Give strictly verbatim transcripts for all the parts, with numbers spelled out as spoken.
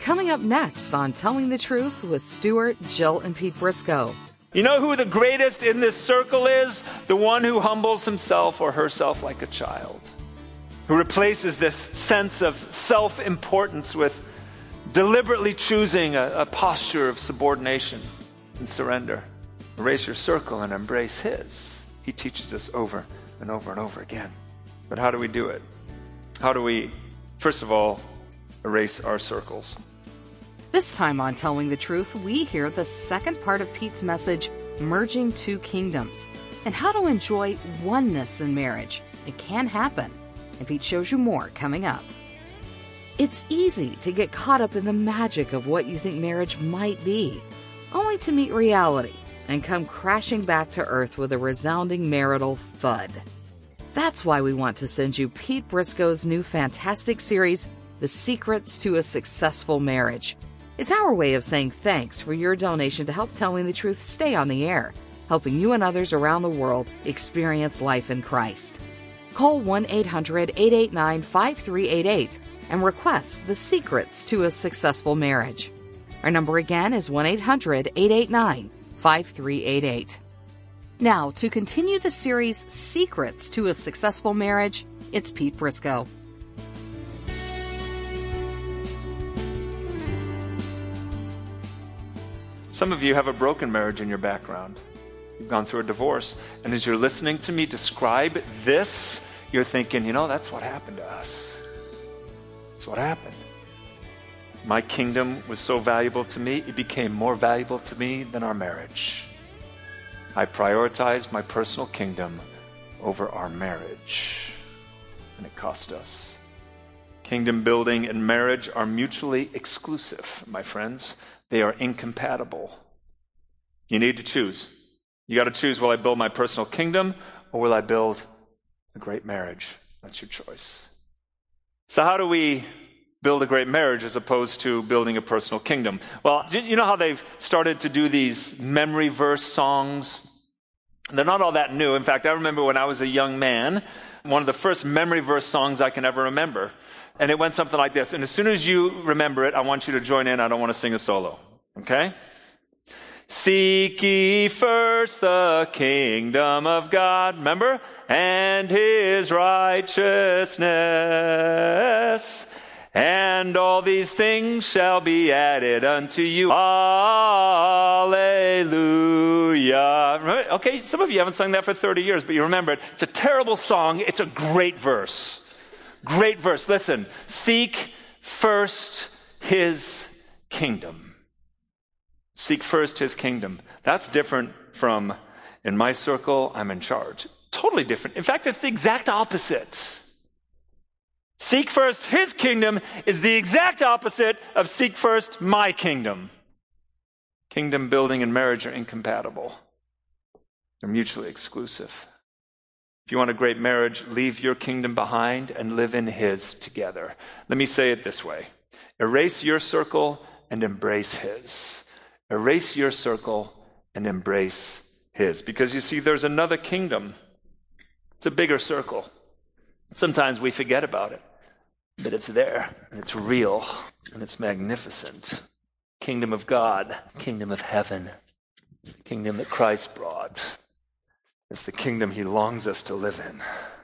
Coming up next on Telling the Truth with Stuart, Jill, and Pete Briscoe. You know who the greatest in this circle is? The one who humbles himself or herself like a child, who replaces this sense of self-importance with deliberately choosing a, a posture of subordination and surrender. Erase your circle and embrace his. He teaches us over and over and over again. But how do we do it? How do we, first of all, erase our circles? This time on Telling the Truth, we hear the second part of Pete's message, Merging Two Kingdoms, and how to enjoy oneness in marriage. It can happen, and Pete shows you more coming up. It's easy to get caught up in the magic of what you think marriage might be, only to meet reality and come crashing back to earth with a resounding marital thud. That's why we want to send you Pete Briscoe's new fantastic series, The Secrets to a Successful Marriage. It's our way of saying thanks for your donation to help Telling the Truth stay on the air, helping you and others around the world experience life in Christ. Call one eight hundred, eight eight nine, five three eight eight and request The Secrets to a Successful Marriage. Our number again is one eight hundred, eight eight nine, five three eight eight. Now, to continue the series Secrets to a Successful Marriage, it's Pete Briscoe. Some of you have a broken marriage in your background. You've gone through a divorce. And as you're listening to me describe this, you're thinking, you know, that's what happened to us. That's what happened. My kingdom was so valuable to me, it became more valuable to me than our marriage. I prioritized my personal kingdom over our marriage. And it cost us. Kingdom building and marriage are mutually exclusive, my friends. They are incompatible. You need to choose. You got to choose, will I build my personal kingdom or will I build a great marriage? That's your choice. So how do we build a great marriage as opposed to building a personal kingdom? Well, you know how they've started to do these memory verse songs? They're not all that new. In fact, I remember when I was a young man, one of the first memory verse songs I can ever remember. And it went something like this. And as soon as you remember it, I want you to join in. I don't want to sing a solo. Okay? Seek ye first the kingdom of God. Remember? And his righteousness. And all these things shall be added unto you. Hallelujah. Remember? Okay, some of you haven't sung that for thirty years, but you remember it. It's a terrible song. It's a great verse. Great verse. Listen. Seek first his kingdom. Seek first his kingdom. That's different from, in my circle, I'm in charge. Totally different. In fact, it's the exact opposite. Seek first his kingdom is the exact opposite of seek first my kingdom. Kingdom building and marriage are incompatible. They're mutually exclusive. If you want a great marriage, leave your kingdom behind and live in his together. Let me say it this way. Erase your circle and embrace his. Erase your circle and embrace his. Because you see, there's another kingdom. It's a bigger circle. Sometimes we forget about it. But it's there, and it's real, and it's magnificent. Kingdom of God, kingdom of heaven. It's the kingdom that Christ brought. It's the kingdom he longs us to live in.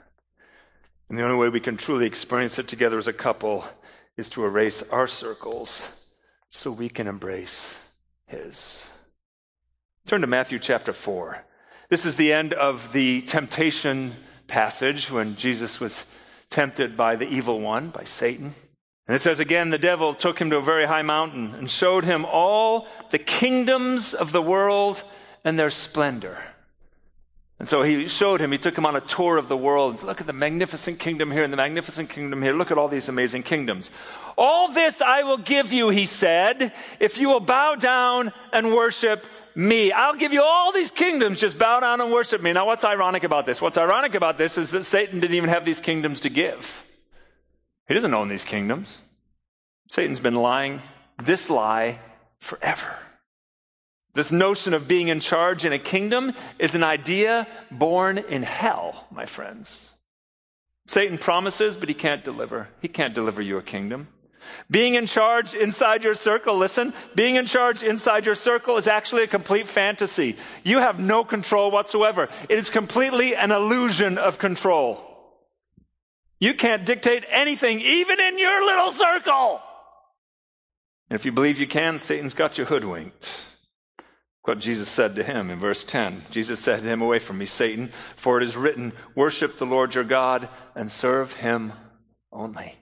And the only way we can truly experience it together as a couple is to erase our circles so we can embrace his. Turn to Matthew chapter four. This is the end of the temptation passage when Jesus was tempted by the evil one, by Satan. And it says again, the devil took him to a very high mountain and showed him all the kingdoms of the world and their splendor. And so he showed him, he took him on a tour of the world. Look at the magnificent kingdom here and the magnificent kingdom here. Look at all these amazing kingdoms. All this I will give you, he said, if you will bow down and worship me. I'll give you all these kingdoms. Just bow down and worship me. Now, what's ironic about this? What's ironic about this is that Satan didn't even have these kingdoms to give. He doesn't own these kingdoms. Satan's been lying this lie forever. This notion of being in charge in a kingdom is an idea born in hell, my friends. Satan promises, but he can't deliver. He can't deliver you a kingdom. Being in charge inside your circle, listen, being in charge inside your circle is actually a complete fantasy. You have no control whatsoever. It is completely an illusion of control. You can't dictate anything, even in your little circle. And if you believe you can, Satan's got you hoodwinked. What Jesus said to him in verse ten. Jesus said to him, away from me, Satan, for it is written, worship the Lord your God and serve him only.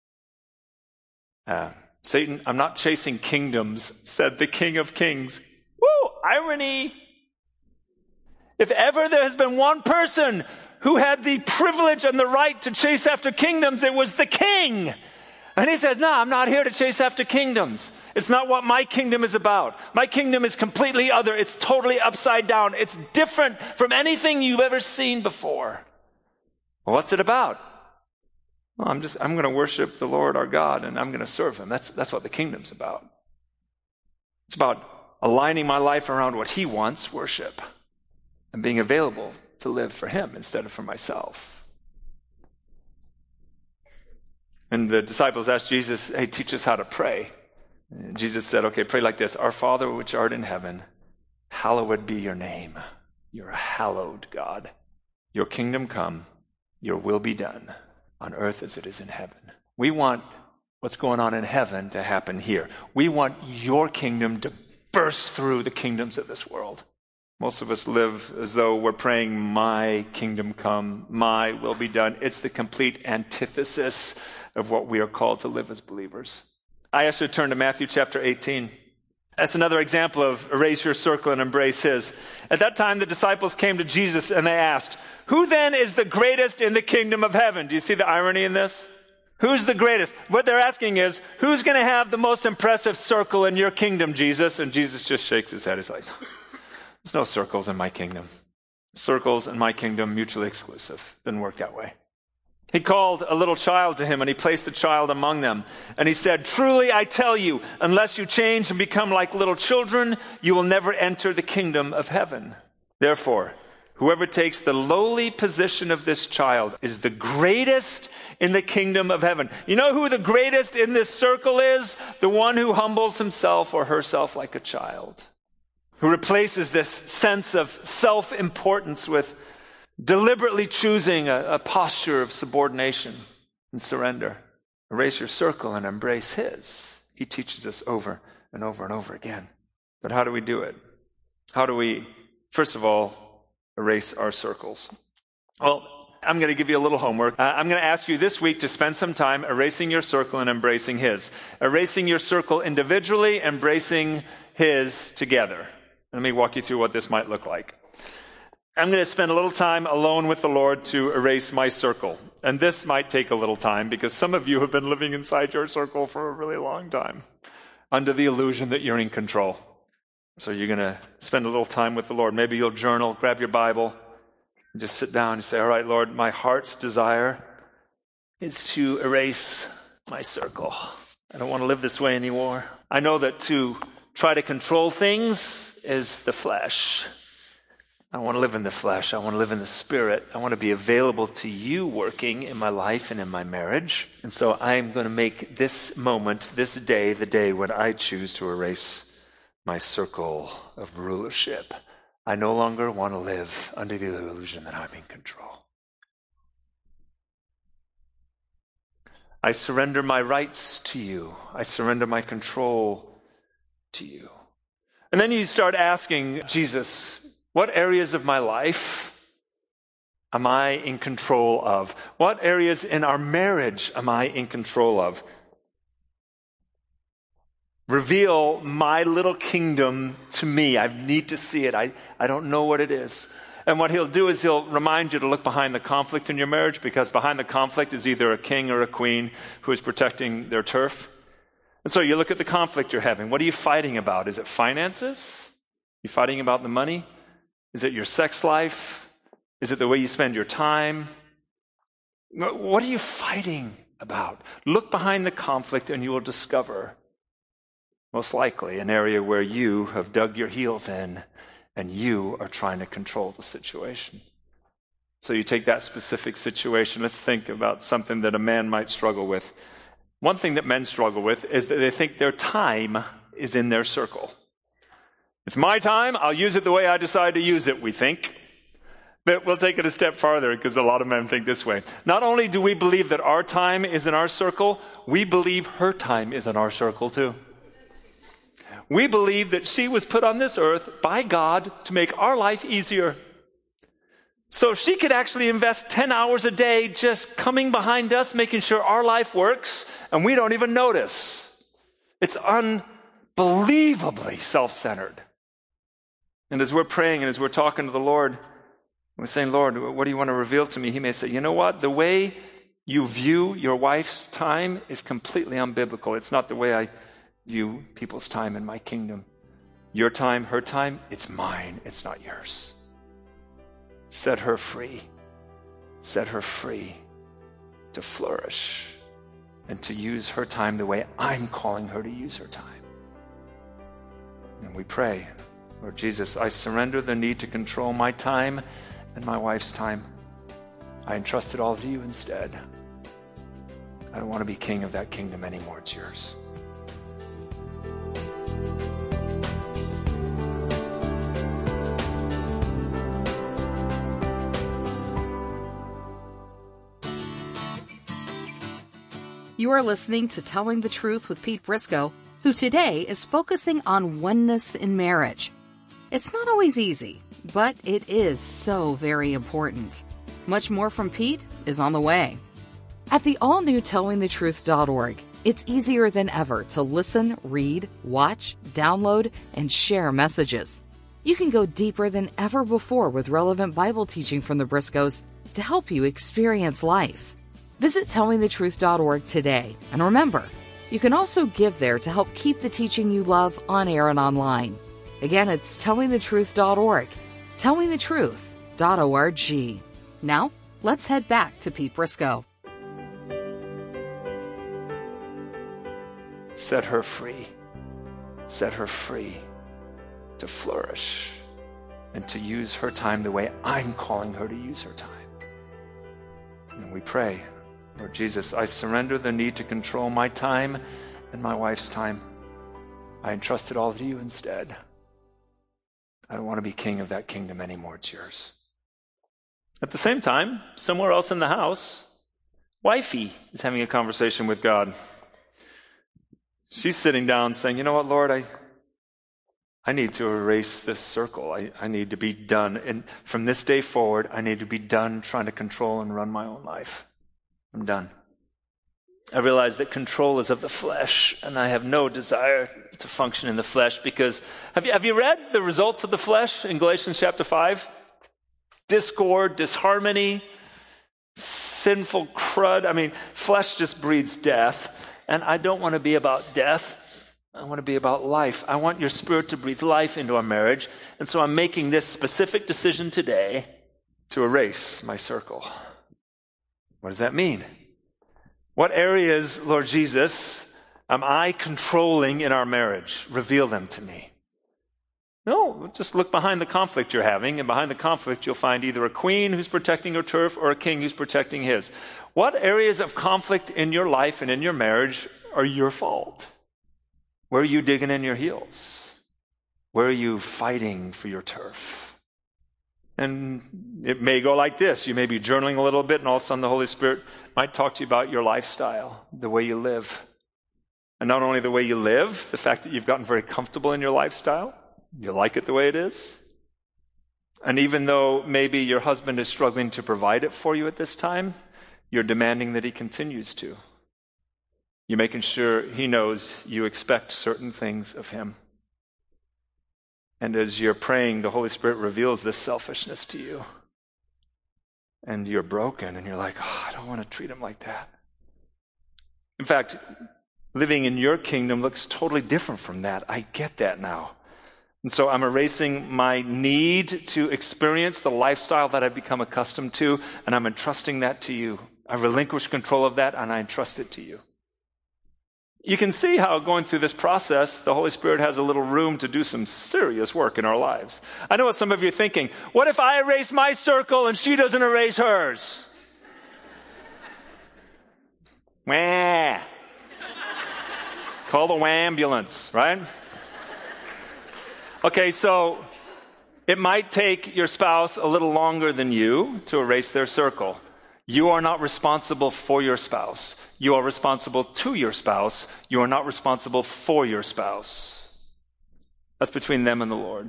Uh, Satan, I'm not chasing kingdoms, said the King of Kings. Woo, irony. If ever there has been one person who had the privilege and the right to chase after kingdoms, it was the king. And he says, no, I'm not here to chase after kingdoms. It's not what my kingdom is about. My kingdom is completely other. It's totally upside down. It's different from anything you've ever seen before. Well, what's it about? Well, I'm just, I'm going to worship the Lord our God and I'm going to serve him. That's, that's what the kingdom's about. It's about aligning my life around what he wants, worship, and being available to live for him instead of for myself. And the disciples asked Jesus, hey, teach us how to pray. And Jesus said, okay, pray like this. Our Father which art in heaven, hallowed be your name. You're a hallowed God. Your kingdom come, your will be done on earth as it is in heaven. We want what's going on in heaven to happen here. We want your kingdom to burst through the kingdoms of this world. Most of us live as though we're praying, my kingdom come, my will be done. It's the complete antithesis of what we are called to live as believers. I ask you to turn to Matthew chapter eighteen. That's another example of erase your circle and embrace his. At that time, the disciples came to Jesus and they asked, who then is the greatest in the kingdom of heaven? Do you see the irony in this? Who's the greatest? What they're asking is, who's going to have the most impressive circle in your kingdom, Jesus? And Jesus just shakes his head. He's like, there's no circles in my kingdom. Circles in my kingdom, mutually exclusive. Didn't work that way. He called a little child to him and he placed the child among them. And he said, truly I tell you, unless you change and become like little children, you will never enter the kingdom of heaven. Therefore, whoever takes the lowly position of this child is the greatest in the kingdom of heaven. You know who the greatest in this circle is? The one who humbles himself or herself like a child. Who replaces this sense of self-importance with deliberately choosing a, a posture of subordination and surrender. Erase your circle and embrace his. He teaches us over and over and over again. But how do we do it? How do we, first of all, erase our circles? Well, I'm going to give you a little homework. Uh, I'm going to ask you this week to spend some time erasing your circle and embracing his. Erasing your circle individually, embracing his together. Let me walk you through what this might look like. I'm going to spend a little time alone with the Lord to erase my circle. And this might take a little time because some of you have been living inside your circle for a really long time under the illusion that you're in control. So you're going to spend a little time with the Lord. Maybe you'll journal, grab your Bible, and just sit down and say, all right, Lord, my heart's desire is to erase my circle. I don't want to live this way anymore. I know that to try to control things is the flesh. I want to live in the flesh. I want to live in the spirit. I want to be available to you working in my life and in my marriage. And so I'm going to make this moment, this day, the day when I choose to erase my circle of rulership. I no longer want to live under the illusion that I'm in control. I surrender my rights to you. I surrender my control to you. And then you start asking Jesus, what areas of my life am I in control of? What areas in our marriage am I in control of? Reveal my little kingdom to me. I need to see it. I, I don't know what it is. And what he'll do is he'll remind you to look behind the conflict in your marriage, because behind the conflict is either a king or a queen who is protecting their turf. And so you look at the conflict you're having. What are you fighting about? Is it finances? You fighting about the money? Is it your sex life? Is it the way you spend your time? What are you fighting about? Look behind the conflict and you will discover, most likely, an area where you have dug your heels in and you are trying to control the situation. So you take that specific situation. Let's think about something that a man might struggle with. One thing that men struggle with is that they think their time is in their circle. It's my time, I'll use it the way I decide to use it, we think. But we'll take it a step farther because a lot of men think this way. Not only do we believe that our time is in our circle, we believe her time is in our circle too. We believe that she was put on this earth by God to make our life easier. So she could actually invest ten hours a day just coming behind us, making sure our life works, and we don't even notice. It's unbelievably self-centered. And as we're praying and as we're talking to the Lord, we're saying, Lord, what do you want to reveal to me? He may say, you know what? The way you view your wife's time is completely unbiblical. It's not the way I view people's time in my kingdom. Your time, her time, it's mine. It's not yours. Set her free. Set her free to flourish and to use her time the way I'm calling her to use her time. And we pray, Lord Jesus, I surrender the need to control my time and my wife's time. I entrust it all to you instead. I don't want to be king of that kingdom anymore. It's yours. You are listening to Telling the Truth with Pete Briscoe, who today is focusing on oneness in marriage. It's not always easy, but it is so very important. Much more from Pete is on the way. At the all-new telling the truth dot org, it's easier than ever to listen, read, watch, download, and share messages. You can go deeper than ever before with relevant Bible teaching from the Briscoes to help you experience life. Visit telling the truth dot org today, and remember, you can also give there to help keep the teaching you love on air and online. Again, it's telling the truth dot org, telling the truth dot org. Now, let's head back to Pete Briscoe. Set her free. Set her free to flourish and to use her time the way I'm calling her to use her time. And we pray, Lord Jesus, I surrender the need to control my time and my wife's time. I entrust it all to you instead. I don't want to be king of that kingdom anymore. It's yours. At the same time, somewhere else in the house, wifey is having a conversation with God. She's sitting down saying, you know what, Lord, I I need to erase this circle. I, I need to be done. And from this day forward, I need to be done trying to control and run my own life. I'm done. I realize that control is of the flesh, and I have no desire to function in the flesh because, have you, have you read the results of the flesh in Galatians chapter five? Discord, disharmony, sinful crud. I mean, flesh just breeds death, and I don't want to be about death. I want to be about life. I want your Spirit to breathe life into our marriage, and so I'm making this specific decision today to erase my circle. What does that mean? What areas, Lord Jesus, am I controlling in our marriage? Reveal them to me. No, just look behind the conflict you're having, and behind the conflict you'll find either a queen who's protecting her turf or a king who's protecting his. What areas of conflict in your life and in your marriage are your fault? Where are you digging in your heels? Where are you fighting for your turf? And it may go like this. You may be journaling a little bit, and all of a sudden the Holy Spirit might talk to you about your lifestyle, the way you live. And not only the way you live, the fact that you've gotten very comfortable in your lifestyle, you like it the way it is. And even though maybe your husband is struggling to provide it for you at this time, you're demanding that he continues to. You're making sure he knows you expect certain things of him. And as you're praying, the Holy Spirit reveals this selfishness to you. And you're broken, and you're like, oh, I don't want to treat him like that. In fact, living in your kingdom looks totally different from that. I get that now. And so I'm erasing my need to experience the lifestyle that I've become accustomed to, and I'm entrusting that to you. I relinquish control of that, and I entrust it to you. You can see how going through this process, the Holy Spirit has a little room to do some serious work in our lives. I know what some of you are thinking. What if I erase my circle and she doesn't erase hers? Wah. Call the ambulance, right? Okay, so it might take your spouse a little longer than you to erase their circle. You are not responsible for your spouse. You are responsible to your spouse. You are not responsible for your spouse. That's between them and the Lord.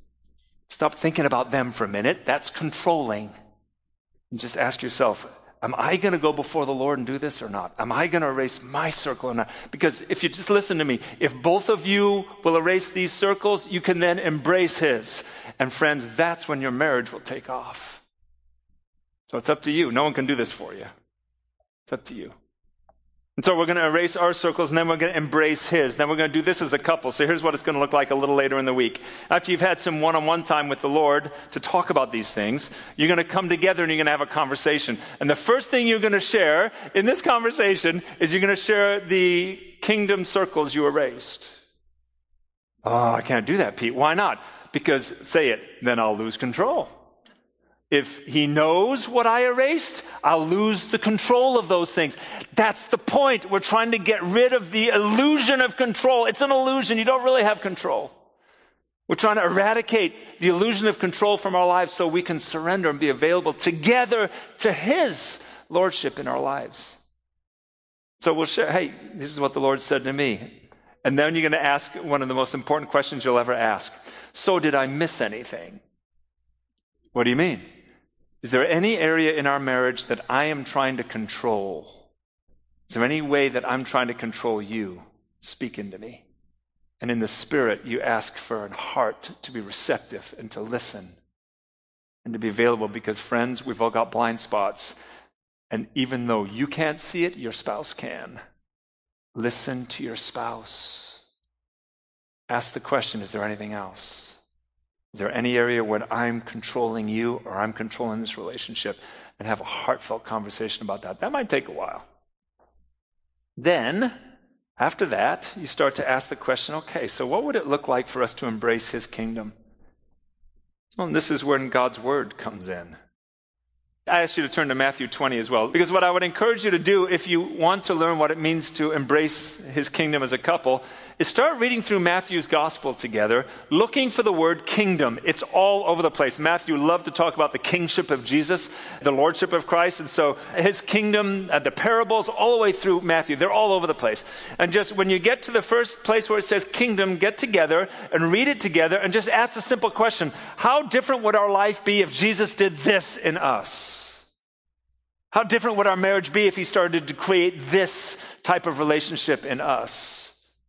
Stop thinking about them for a minute. That's controlling. And just ask yourself, am I going to go before the Lord and do this or not? Am I going to erase my circle or not? Because if you just listen to me, if both of you will erase these circles, you can then embrace his. And friends, that's when your marriage will take off. So it's up to you. No one can do this for you. It's up to you. And so we're going to erase our circles, and then we're going to embrace his. Then we're going to do this as a couple. So here's what it's going to look like a little later in the week. After you've had some one-on-one time with the Lord to talk about these things, you're going to come together and you're going to have a conversation. And the first thing you're going to share in this conversation is you're going to share the kingdom circles you erased. Oh, I can't do that, Pete. Why not? Because, say it, then I'll lose control. If he knows what I erased, I'll lose the control of those things. That's the point. We're trying to get rid of the illusion of control. It's an illusion. You don't really have control. We're trying to eradicate the illusion of control from our lives so we can surrender and be available together to his lordship in our lives. So we'll share, hey, this is what the Lord said to me. And then you're going to ask one of the most important questions you'll ever ask. So did I miss anything? What do you mean? Is there any area in our marriage that I am trying to control? Is there any way that I'm trying to control you? Speak into me. And in the spirit, you ask for a heart to be receptive and to listen and to be available because, friends, we've all got blind spots. And even though you can't see it, your spouse can. Listen to your spouse. Ask the question, is there anything else? Is there any area where I'm controlling you or I'm controlling this relationship? And have a heartfelt conversation about that. That might take a while. Then, after that, you start to ask the question, okay, so what would it look like for us to embrace his kingdom? Well, and this is when God's word comes in. I asked you to turn to Matthew twenty as well, because what I would encourage you to do if you want to learn what it means to embrace his kingdom as a couple is start reading through Matthew's gospel together, looking for the word kingdom. It's all over the place. Matthew loved to talk about the kingship of Jesus, the lordship of Christ, and so his kingdom, uh, the parables, all the way through Matthew, they're all over the place. And just when you get to the first place where it says kingdom, get together and read it together and just ask the simple question, how different would our life be if Jesus did this in us? How different would our marriage be if he started to create this type of relationship in us?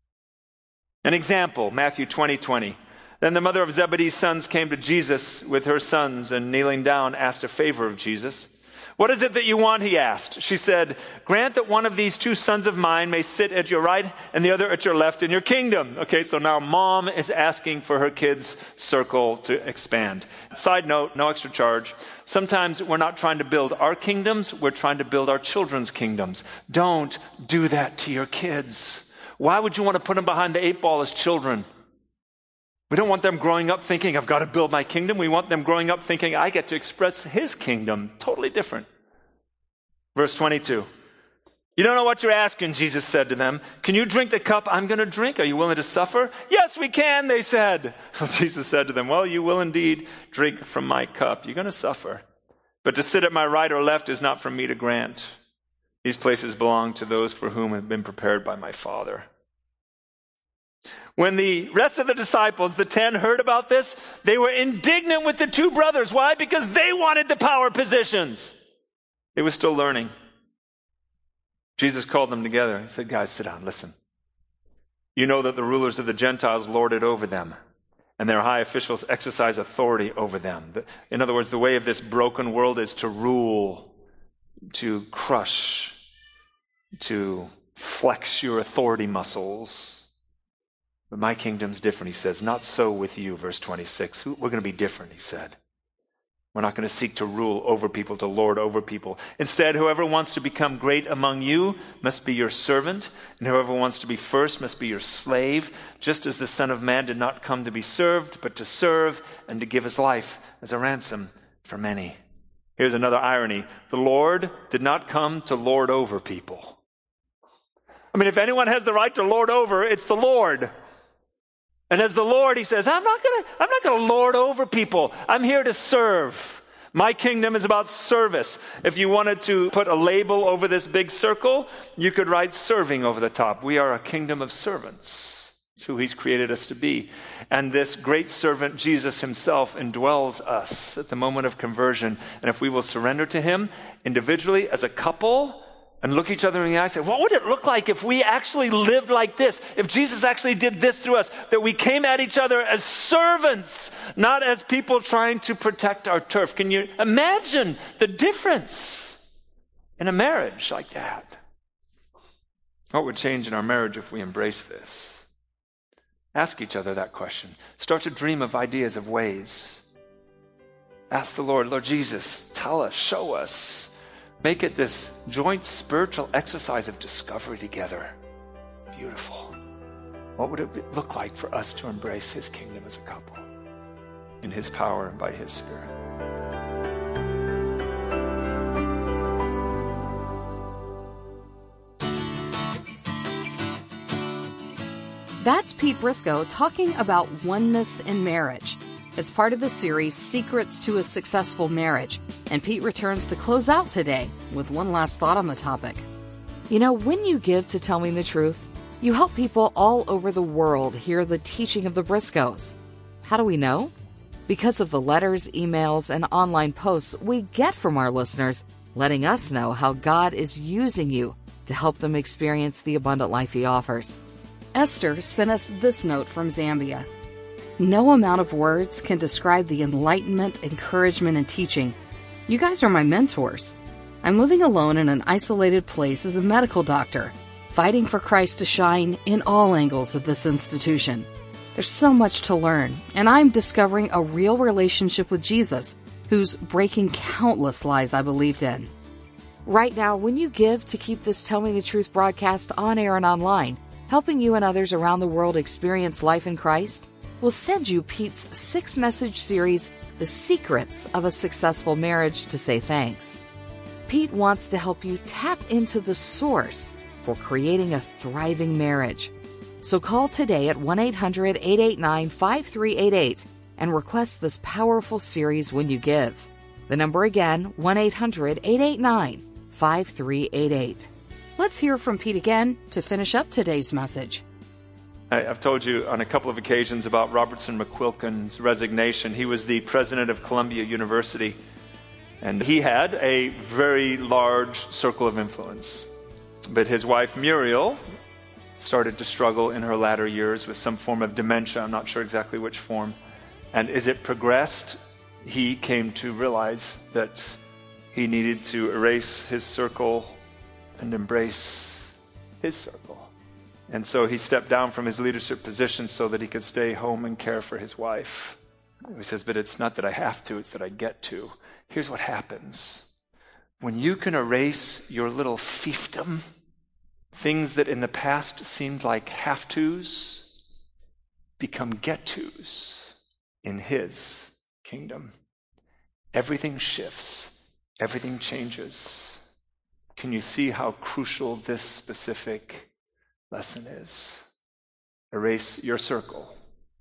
An example, Matthew twenty twenty. Then the mother of Zebedee's sons came to Jesus with her sons and kneeling down asked a favor of Jesus. What is it that you want, he asked. She said, grant that one of these two sons of mine may sit at your right and the other at your left in your kingdom. Okay, so now mom is asking for her kids' circle to expand. Side note, no extra charge. Sometimes we're not trying to build our kingdoms, we're trying to build our children's kingdoms. Don't do that to your kids. Why would you want to put them behind the eight ball as children? We don't want them growing up thinking, I've got to build my kingdom. We want them growing up thinking, I get to express his kingdom. Totally different. Verse twenty-two. You don't know what you're asking, Jesus said to them. Can you drink the cup I'm going to drink? Are you willing to suffer? Yes, we can, they said. Jesus said to them, well, you will indeed drink from my cup. You're going to suffer. But to sit at my right or left is not for me to grant. These places belong to those for whom have been prepared by my Father. When the rest of the disciples, the ten, heard about this, they were indignant with the two brothers. Why? Because they wanted the power positions. They were still learning. Jesus called them together. He said, guys, sit down, listen. You know that the rulers of the Gentiles lord it over them, and their high officials exercise authority over them. In other words, the way of this broken world is to rule, to crush, to flex your authority muscles. But my kingdom's different, he says. Not so with you, verse twenty-six. We're going to be different, he said. We're not going to seek to rule over people, to lord over people. Instead, whoever wants to become great among you must be your servant, and whoever wants to be first must be your slave, just as the Son of Man did not come to be served, but to serve and to give his life as a ransom for many. Here's another irony. The Lord did not come to lord over people. I mean, if anyone has the right to lord over, it's the Lord. And as the Lord, he says, I'm not gonna, I'm not gonna lord over people. I'm here to serve. My kingdom is about service. If you wanted to put a label over this big circle, you could write serving over the top. We are a kingdom of servants. It's who he's created us to be. And this great servant, Jesus himself, indwells us at the moment of conversion. And if we will surrender to him individually, as a couple, and look each other in the eye and say, what would it look like if we actually lived like this? If Jesus actually did this through us, that we came at each other as servants, not as people trying to protect our turf. Can you imagine the difference in a marriage like that? What would change in our marriage if we embrace this? Ask each other that question. Start to dream of ideas, of ways. Ask the Lord, Lord Jesus, tell us, show us. Make it this joint spiritual exercise of discovery together. Beautiful. What would it look like for us to embrace his kingdom as a couple in his power and by his Spirit? That's Pete Briscoe talking about oneness in marriage. It's part of the series Secrets to a Successful Marriage, and Pete returns to close out today with one last thought on the topic. You know, when you give to Telling the Truth, you help people all over the world hear the teaching of the Briscoes. How do we know? Because of the letters, emails, and online posts we get from our listeners, letting us know how God is using you to help them experience the abundant life he offers. Esther sent us this note from Zambia. No amount of words can describe the enlightenment, encouragement, and teaching. You guys are my mentors. I'm living alone in an isolated place as a medical doctor, fighting for Christ to shine in all angles of this institution. There's so much to learn, and I'm discovering a real relationship with Jesus, who's breaking countless lies I believed in. Right now, when you give to keep this Telling the Truth broadcast on air and online, helping you and others around the world experience life in Christ, we'll send you Pete's six-message series, The Secrets of a Successful Marriage, to say thanks. Pete wants to help you tap into the source for creating a thriving marriage. So call today at one eight hundred, eight eight nine, five three eight eight and request this powerful series when you give. The number again, one eight hundred, eight eight nine, five three eight eight. Let's hear from Pete again to finish up today's message. I've told you on a couple of occasions about Robertson McQuilkin's resignation. He was the president of Columbia University, and he had a very large circle of influence. But his wife, Muriel, started to struggle in her latter years with some form of dementia. I'm not sure exactly which form. And as it progressed, he came to realize that he needed to erase his circle and embrace his circle. And so he stepped down from his leadership position so that he could stay home and care for his wife. He says, but it's not that I have to, it's that I get to. Here's what happens. When you can erase your little fiefdom, things that in the past seemed like have-tos become get-tos in his kingdom. Everything shifts. Everything changes. Can you see how crucial this specific lesson is? Erase your circle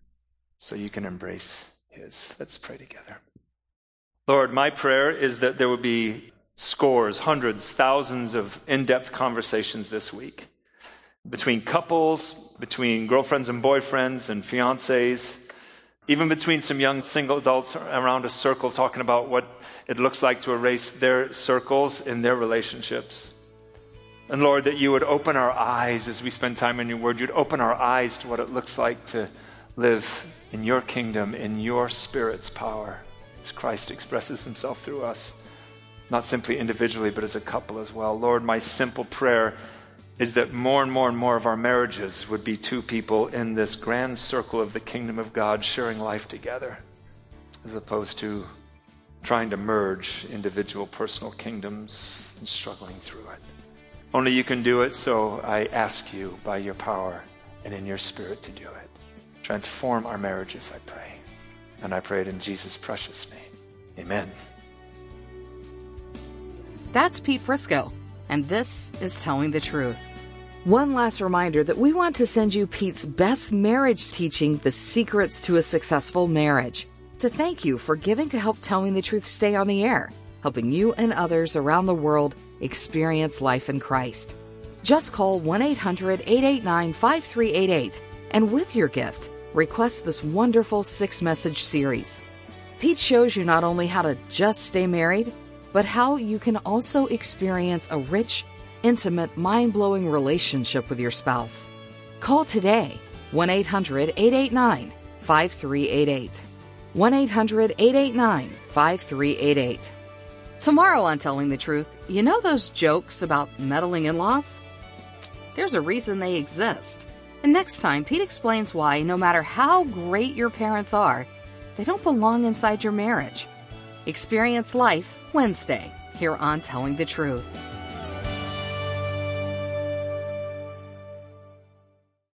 so you can embrace his. Let's pray together. Lord, my prayer is that there would be scores, hundreds, thousands of in-depth conversations this week between couples, between girlfriends and boyfriends and fiancés, even between some young single adults around a circle talking about what it looks like to erase their circles in their relationships. And Lord, that you would open our eyes as we spend time in your word. You'd open our eyes to what it looks like to live in your kingdom, in your Spirit's power, as Christ expresses himself through us, not simply individually, but as a couple as well. Lord, my simple prayer is that more and more and more of our marriages would be two people in this grand circle of the kingdom of God sharing life together, as opposed to trying to merge individual personal kingdoms and struggling through it. Only you can do it, so I ask you by your power and in your Spirit to do it. Transform our marriages, I pray. And I pray it in Jesus' precious name. Amen. That's Pete Briscoe, and this is Telling the Truth. One last reminder that we want to send you Pete's best marriage teaching, The Secrets to a Successful Marriage, to thank you for giving to help Telling the Truth stay on the air, helping you and others around the world experience life in Christ. Just call one eight hundred, eight eight nine, five three eight eight and with your gift, request this wonderful six-message series. Pete shows you not only how to just stay married, but how you can also experience a rich, intimate, mind-blowing relationship with your spouse. Call today, one eight hundred, eight eight nine, five three eight eight. one eight hundred, eight eight nine, five three eight eight. Tomorrow on Telling the Truth, you know those jokes about meddling in-laws? There's a reason they exist. And next time, Pete explains why, no matter how great your parents are, they don't belong inside your marriage. Experience Life Wednesday here on Telling the Truth.